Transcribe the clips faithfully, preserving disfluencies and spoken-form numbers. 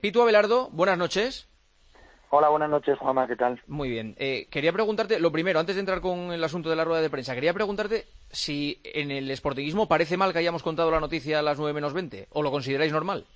Pitu Abelardo, buenas noches. Hola, buenas noches, Juanma, ¿qué tal? Muy bien. Eh, quería preguntarte, lo primero, antes de entrar con el asunto de la rueda de prensa, quería preguntarte si en el sportinguismo parece mal que hayamos contado la noticia a las nueve menos veinte, ¿o lo consideráis normal?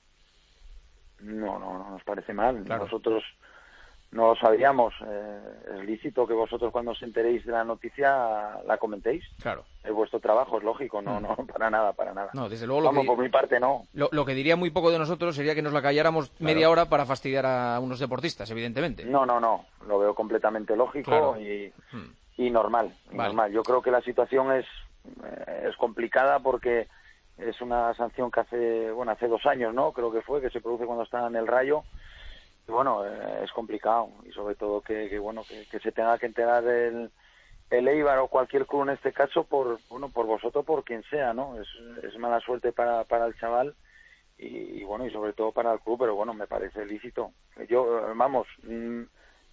No, no, no nos parece mal. Claro. Nosotros no lo sabíamos. Eh, es lícito que vosotros cuando os enteréis de la noticia la comentéis. Claro. Es vuestro trabajo, es lógico. No, Mm. no, para nada, para nada. No, desde luego lo Vamos, que... por mi parte no. Lo, lo que diría muy poco de nosotros sería que nos la calláramos Claro. media hora para fastidiar a unos deportistas, evidentemente. No, no, no. Lo veo completamente lógico Claro. y, Mm. y normal. Y Vale. normal. Yo creo que la situación es, eh, es complicada porque es una sanción que hace, bueno, hace dos años, ¿no? Creo que fue, que se produce cuando está en el Rayo. Y bueno, eh, es complicado y sobre todo que, que bueno, que, que se tenga que enterar el, el Eibar o cualquier club en este caso por, bueno, por vosotros, por quien sea, ¿no? Es, es mala suerte para, para el chaval y, y bueno, y sobre todo para el club, pero bueno, me parece lícito. Yo, eh, vamos, mmm,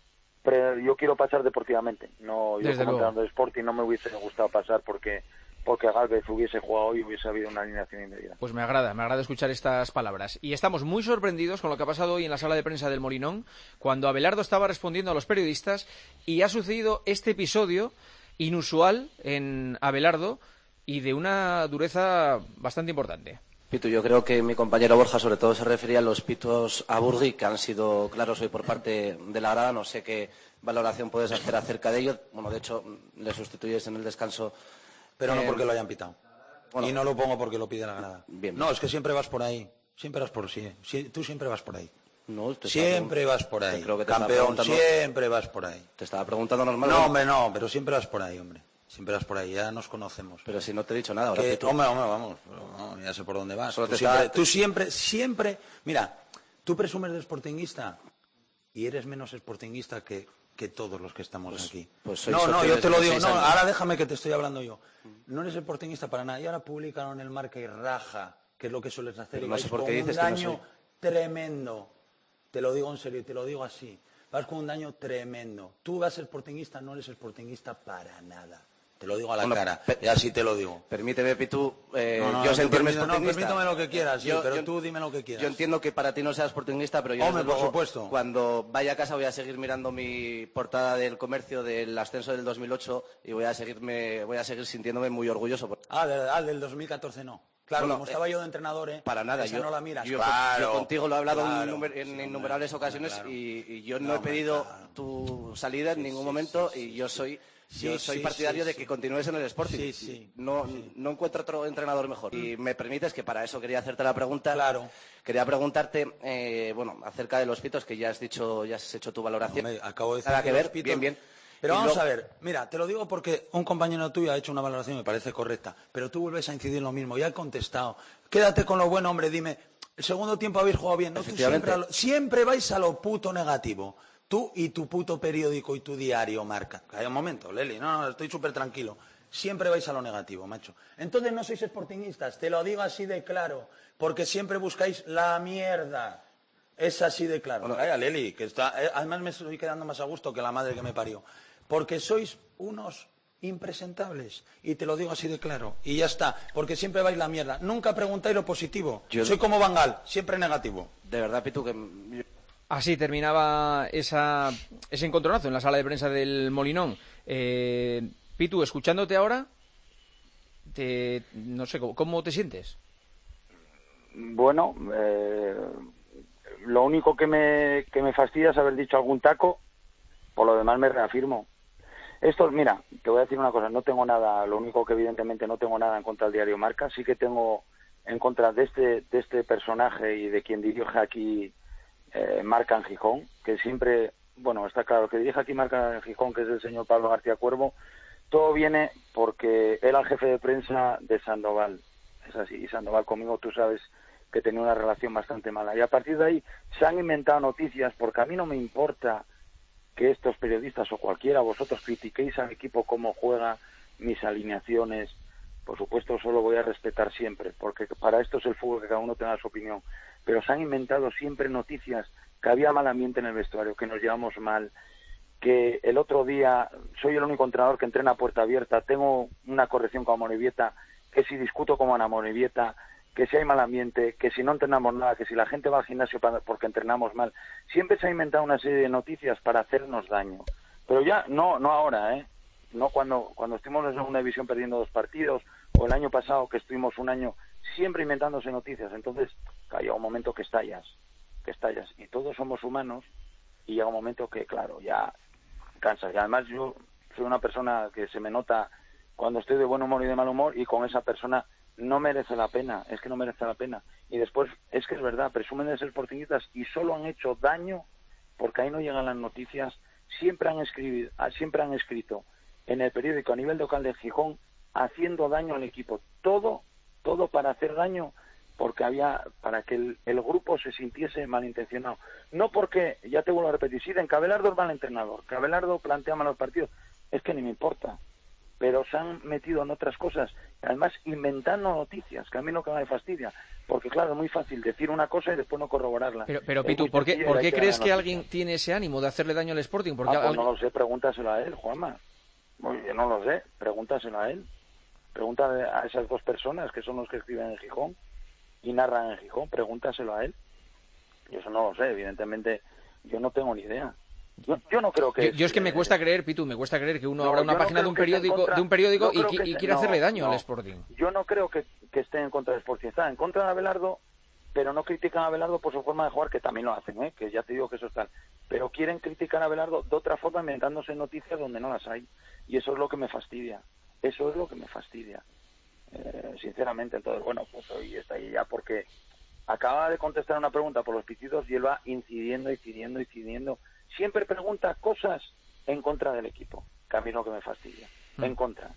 pre, yo quiero pasar deportivamente, no, yo Desde como luego. entrenador de Sporting no me hubiese gustado pasar porque porque Gálvez hubiese jugado y hubiese habido una alineación indebida. Pues me agrada, me agrada escuchar estas palabras. Y estamos muy sorprendidos con lo que ha pasado hoy en la sala de prensa del Molinón, cuando Abelardo estaba respondiendo a los periodistas y ha sucedido este episodio inusual en Abelardo y de una dureza bastante importante. Pitu, yo creo que mi compañero Borja sobre todo se refería a los pitos a Burgui, que han sido claros hoy por parte de la grada. No sé qué valoración puedes hacer acerca de ello. Bueno, de hecho, le sustituyes en el descanso. Pero no eh, porque lo hayan pitado. Bueno, y no lo pongo porque lo pide la grada. Bien, bien. No, es que siempre vas por ahí. Siempre vas por sí. sí tú siempre vas por ahí. No, te siempre vas por ahí. Creo que te Campeón, siempre vas por ahí. Te estaba preguntando normal. No, hombre, no, pero siempre vas por ahí, hombre. Siempre vas por ahí, ya nos conocemos. Pero si no te he dicho nada. Ahora que, que tú... Hombre, hombre, vamos. No, ya sé por dónde vas. Solo Tú, te siempre, estaba... tú siempre, siempre... Mira, tú presumes de sportinguista y eres menos sportinguista que... que todos los que estamos pues, aquí. Pues no, no, yo te lo digo, no, ahora déjame que te estoy hablando yo. No eres sportinguista para nada. Y ahora publicaron el Marca y raja, que es lo que sueles hacer. Pero y no vais sé por con qué dices un daño que no soy... tremendo. Te lo digo en serio, te lo digo así. Vas con un daño tremendo. Tú vas a ser sportinguista, no eres sportinguista para nada. Te lo digo a la bueno, cara, y así te lo digo. Permíteme, Pitu, eh, no, no, yo no, sentirme permito, sportinguista. No, permítame lo que quieras, sí, yo, pero yo, tú dime lo que quieras. Yo entiendo que para ti no seas sportinguista, pero yo Hombre, desde por luego, supuesto. Cuando vaya a casa voy a seguir mirando mi portada del Comercio del ascenso del dos mil ocho y voy a seguirme, voy a seguir sintiéndome muy orgulloso. Por... Ah, de, ah, del dos mil catorce no. Claro, bueno, como estaba eh, yo de entrenador, ¿eh? Para nada, esa yo no la miras. Yo, claro, yo contigo lo he hablado claro, en, en sí, innumerables hombre, ocasiones claro. y, y yo no, no he pedido claro. tu salida en sí, ningún sí, momento sí, sí, y yo soy... Sí, Yo soy sí, partidario sí, de que sí. continúes en el Sporting. Sí, sí, no, sí. no encuentro otro entrenador mejor. Y me permites que para eso quería hacerte la pregunta. Claro. Quería preguntarte, eh, bueno, acerca de los pitos, que ya has dicho, ya has hecho tu valoración. No, me acabo de decir Nada que que ver, los pitos... bien, bien. Pero y vamos luego... a ver, mira, te lo digo porque un compañero tuyo ha hecho una valoración y me parece correcta, pero tú vuelves a incidir en lo mismo, ya he contestado. Quédate con lo bueno, hombre, dime, el segundo tiempo habéis jugado bien, ¿no? Tú siempre, a lo, siempre vais a lo puto negativo. Tú y tu puto periódico y tu diario Marca. Calla un momento, Leli, no, no, estoy súper tranquilo. Siempre vais a lo negativo, macho. Entonces no sois sportinguistas, te lo digo así de claro, porque siempre buscáis la mierda. Es así de claro. Bueno, calla, Leli, que está... Eh, además me estoy quedando más a gusto que la madre que me parió. Porque sois unos impresentables. Y te lo digo así de claro. Y ya está, porque siempre vais la mierda. Nunca preguntáis lo positivo. Yo... Soy como Van Gaal, siempre negativo. De verdad, Pitu, que... Así terminaba esa, ese encontronazo en la sala de prensa del Molinón. Eh, Pitu, escuchándote ahora, te, no sé, ¿cómo te sientes? Bueno, eh, lo único que me, que me fastidia es haber dicho algún taco, por lo demás me reafirmo. Esto, mira, te voy a decir una cosa, no tengo nada, lo único que evidentemente no tengo nada en contra del diario Marca, sí que tengo en contra de este, de este personaje y de quien dirige aquí Eh, Marca en Gijón, que siempre, bueno, está claro, que dirige aquí Marca en Gijón, que es el señor Pablo García Cuervo, todo viene porque era el jefe de prensa de Sandoval, es así, y Sandoval conmigo tú sabes que tenía una relación bastante mala, y a partir de ahí se han inventado noticias, porque a mí no me importa que estos periodistas o cualquiera, vosotros critiquéis al equipo cómo juega, mis alineaciones, por supuesto solo voy a respetar siempre, porque para esto es el fútbol, que cada uno tenga su opinión, pero se han inventado siempre noticias que había mal ambiente en el vestuario, que nos llevamos mal, que el otro día soy el único entrenador que entrena a puerta abierta, tengo una corrección con Amorebieta, que si discuto con Amorebieta, que si hay mal ambiente, que si no entrenamos nada, que si la gente va al gimnasio para, porque entrenamos mal. Siempre se ha inventado una serie de noticias para hacernos daño. Pero ya, no no ahora, ¿eh? No cuando, cuando estuvimos en una división perdiendo dos partidos, o el año pasado que estuvimos un año siempre inventándose noticias. Entonces, llega un momento que estallas, que estallas. Y todos somos humanos, y llega un momento que, claro, ya cansas. Y además yo soy una persona que se me nota cuando estoy de buen humor y de mal humor, y con esa persona no merece la pena, es que no merece la pena. Y después, es que es verdad, presumen de ser sportinguistas y solo han hecho daño porque ahí no llegan las noticias. Siempre han escrito, siempre han escrito en el periódico a nivel local de Gijón haciendo daño al equipo. Todo, todo para hacer daño, porque había, para que el, el grupo se sintiese malintencionado. No porque, ya te vuelvo a repetir, si dicen que Abelardo es mal entrenador, que Abelardo plantea mal los partidos, es que ni me importa. Pero se han metido en otras cosas, además inventando noticias, que a mí lo que me fastidia, porque claro, es muy fácil decir una cosa y después no corroborarla. Pero, pero Pitu, ¿por qué, ¿por qué crees que alguien tiene ese ánimo de hacerle daño al Sporting? Porque ah, pues alguien... no lo sé, pregúntaselo a él, Juanma. Yo no lo sé, pregúntaselo a él. Pregúntale a esas dos personas que son los que escriben en Gijón y narran en Gijón, pregúntaselo a él. Yo eso no lo sé, evidentemente yo no tengo ni idea. Yo, yo no creo que... Yo, yo es que me cuesta creer, Pitu, me cuesta creer que uno no, abra una página no de un periódico, contra, de un periódico no y, que, y quiera no, hacerle daño no, al Sporting. Yo no creo que, que esté en contra del Sporting. Está en contra de Abelardo, pero no critican a Abelardo por su forma de jugar, que también lo hacen, ¿eh? Que ya te digo que eso es tal. Pero quieren criticar a Abelardo de otra forma, inventándose noticias donde no las hay. Y eso es lo que me fastidia. Eso es lo que me fastidia. Eh, sinceramente, entonces, bueno, pues hoy está ahí ya porque acaba de contestar una pregunta por los pitidos y él va incidiendo, incidiendo, incidiendo. Siempre pregunta cosas en contra del equipo, que a mí es lo que me fastidia, mm. en contra.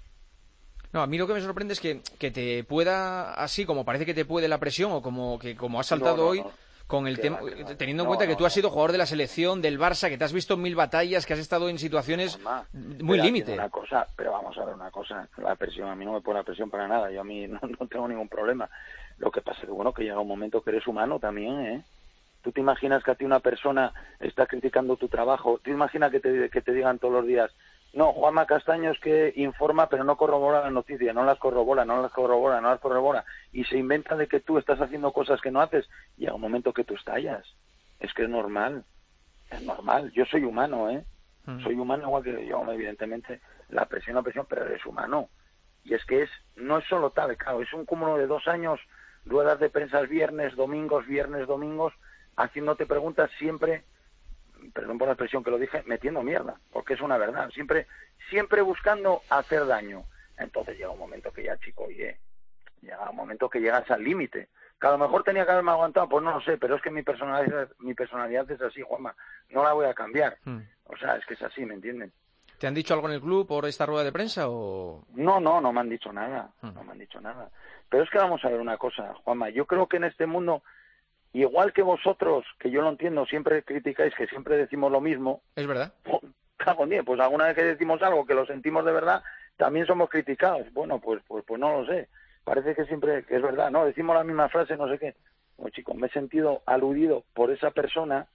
No, a mí lo que me sorprende es que, que te pueda, así como parece que te puede la presión, o como que como has saltado no, no, hoy, no. con el tema, va, teniendo en no, cuenta que tú has sido jugador de la selección, del Barça, que te has visto en mil batallas, que has estado en situaciones Mamá, muy límite. Una cosa, pero vamos a ver una cosa, la presión, a mí no me pone la presión para nada, yo a mí no, no tengo ningún problema. Lo que pasa es que, bueno, que llega un momento que eres humano también, ¿eh? ¿Tú te imaginas que a ti una persona está criticando tu trabajo? ¿Tú te imaginas que te, que te digan todos los días, no, Juanma Castaño es que informa pero no corrobora las noticias, no las corrobora, no las corrobora, no las corrobora, y se inventa de que tú estás haciendo cosas que no haces, y llega un momento que tú estallas? Es que es normal, es normal. Yo soy humano, ¿eh? Mm. Soy humano igual que yo, evidentemente, la presión, la presión, pero eres humano. Y es que es no es solo tal, claro, es un cúmulo de dos años, ruedas de prensa viernes, domingos, viernes, domingos, haciéndote preguntas siempre, perdón por la expresión que lo dije, metiendo mierda, porque es una verdad, siempre siempre buscando hacer daño. Entonces llega un momento que ya, chico, oye, llega un momento que llegas al límite, que a lo mejor tenía que haberme aguantado, pues no lo sé, pero es que mi personalidad, mi personalidad es así, Juanma, no la voy a cambiar. Hmm. O sea, es que es así, ¿me entienden? ¿Te han dicho algo en el club por esta rueda de prensa o...? No, no, no me han dicho nada, hmm. no me han dicho nada. Pero es que vamos a ver una cosa, Juanma, yo creo que en este mundo... Igual que vosotros, que yo lo entiendo, siempre criticáis, que siempre decimos lo mismo. Es verdad. Cago en diez, pues alguna vez que decimos algo que lo sentimos de verdad, también somos criticados. Bueno, pues pues pues no lo sé. Parece que siempre que es verdad, ¿no? Decimos la misma frase, no sé qué. Bueno, chicos, me he sentido aludido por esa persona,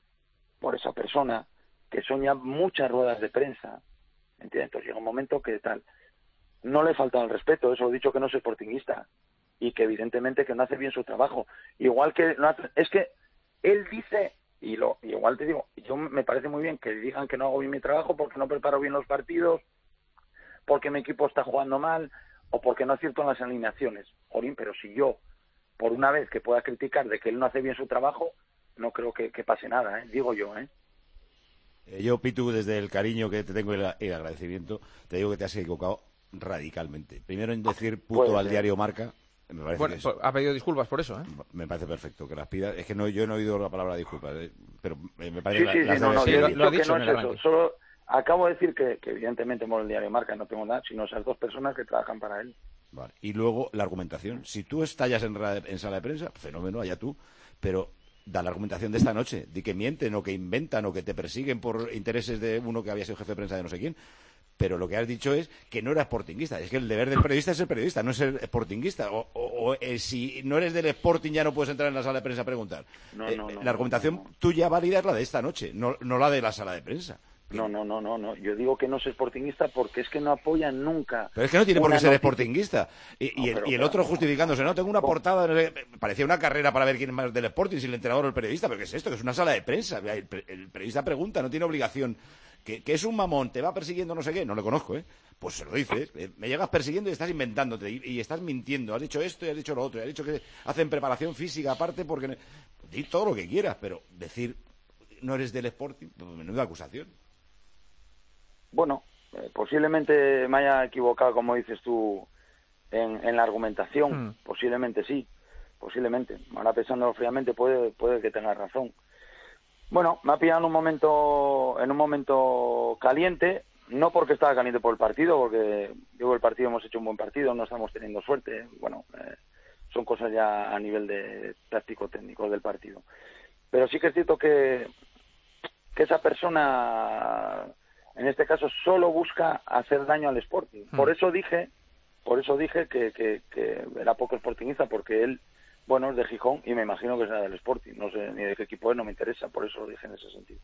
por esa persona, que son ya muchas ruedas de prensa. ¿Entiendes? Entonces llega un momento que tal. No le he faltado el respeto, eso he dicho que no soy sportinguista. Y que evidentemente que no hace bien su trabajo. Igual que no hace, es que él dice, y lo igual te digo, yo me parece muy bien que digan que no hago bien mi trabajo porque no preparo bien los partidos, porque mi equipo está jugando mal, o porque no acierto en las alineaciones. Jorín, pero si yo, por una vez que pueda criticar de que él no hace bien su trabajo, no creo que, que pase nada, ¿eh? Digo yo, ¿eh? Eh, Yo, Pitu, desde el cariño que te tengo y el, el agradecimiento, te digo que te has equivocado radicalmente. Primero en decir puto pues, al diario Marca. Me parece bueno, que eso, ha pedido disculpas por eso, ¿eh? Me parece perfecto que las pida. Es que no, yo no he oído la palabra disculpas, ¿eh? Pero me parece sí, que sí, la, sí, no, no, sí, lo, lo ha dicho que no es eso. Solo acabo de decir que, que evidentemente por el diario Marca no tengo nada, sino esas dos personas que trabajan para él. Vale. Y luego la argumentación. Si tú estallas en, en sala de prensa, fenómeno, allá tú, pero da la argumentación de esta noche, di que mienten o que inventan o que te persiguen por intereses de uno que había sido jefe de prensa de no sé quién. Pero lo que has dicho es que no eras sportinguista. Es que el deber del periodista es ser periodista, no es ser sportinguista. O, o, o eh, si no eres del Sporting ya no puedes entrar en la sala de prensa a preguntar. No, eh, no, no, la argumentación no, no. tuya válida es la de esta noche, no, no la de la sala de prensa. No, no, no, no, no. Yo digo que no es sportinguista porque es que no apoyan nunca. Pero es que no tiene por qué ser noticia. sportinguista. Y, No, y, el, pero, y el pero, otro justificándose, no, tengo una ¿cómo? portada, no sé, parecía una carrera para ver quién es más del Sporting, si el entrenador o el periodista, pero ¿qué es esto? Que es una sala de prensa. El, el periodista pregunta, no tiene obligación. Que, que es un mamón, te va persiguiendo no sé qué, no lo conozco, ¿eh? Pues se lo dices, eh, me llegas persiguiendo y estás inventándote, y, y estás mintiendo, has dicho esto y has dicho lo otro, y has dicho que hacen preparación física aparte porque... Di todo lo que quieras, pero decir no eres del Sporting, pues menuda acusación. Bueno, eh, posiblemente me haya equivocado, como dices tú, en, en la argumentación. Mm. Posiblemente sí, posiblemente. Ahora pensándolo fríamente puede, puede que tengas razón. Bueno, me ha pillado en un momento, en un momento caliente, no porque estaba caliente por el partido, porque digo el partido hemos hecho un buen partido, no estamos teniendo suerte. Bueno, eh, son cosas ya a nivel de táctico-técnico del partido. Pero sí que es cierto que, que esa persona, en este caso, solo busca hacer daño al Sporting. Por eso dije, por eso dije que, que, que era poco sportingista, porque él, bueno, es de Gijón y me imagino que será del Sporting. No sé ni de qué equipo es, no me interesa, por eso lo dije en ese sentido.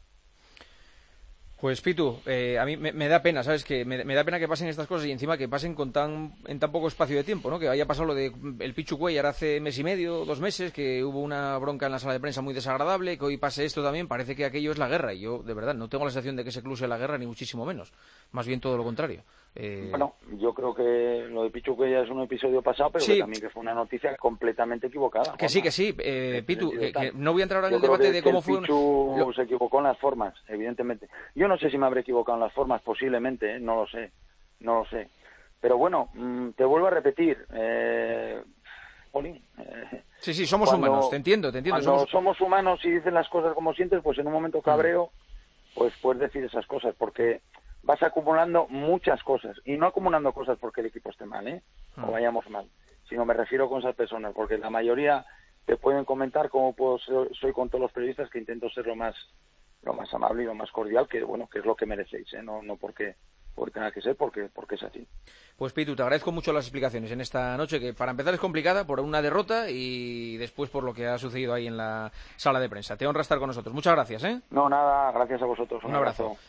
Pues Pitu, eh, a mí me, me da pena, ¿sabes? Que me, me da pena que pasen estas cosas y encima que pasen con tan en tan poco espacio de tiempo, ¿no? Que haya pasado lo de el Pichu Cuéllar hace mes y medio, dos meses, que hubo una bronca en la sala de prensa muy desagradable, que hoy pase esto también, parece que aquello es la guerra y yo, de verdad, no tengo la sensación de que se cluse la guerra, ni muchísimo menos. Más bien todo lo contrario. Eh... Bueno, yo creo que lo de Pichu Cuéllar es un episodio pasado, pero sí, que también que fue una noticia completamente equivocada. Que sí, que sí, eh, Pitu, que, que no voy a entrar ahora en el yo debate que, de cómo el fue... Pichu Lo... se equivocó en las formas, evidentemente. Yo no sé si me habré equivocado en las formas, posiblemente, ¿eh? No lo sé, no lo sé. Pero bueno, mmm, te vuelvo a repetir, eh... Jolín, eh... Sí, sí, somos cuando, humanos, te entiendo, te entiendo. Cuando somos... somos humanos y dicen las cosas como sientes, pues en un momento cabreo, pues puedes decir esas cosas, porque vas acumulando muchas cosas, y no acumulando cosas porque el equipo esté mal, ¿eh? O vayamos mal, sino me refiero con esas personas, porque la mayoría te pueden comentar cómo puedo ser, soy con todos los periodistas, que intento ser lo más lo más amable y lo más cordial, que bueno, que es lo que merecéis, ¿eh? No, no porque, porque tenga que ser, porque, porque es así. Pues Pitu, te agradezco mucho las explicaciones en esta noche, que para empezar es complicada por una derrota y después por lo que ha sucedido ahí en la sala de prensa. Te honra estar con nosotros. Muchas gracias, ¿eh? No, nada, gracias a vosotros. Un, un abrazo. abrazo.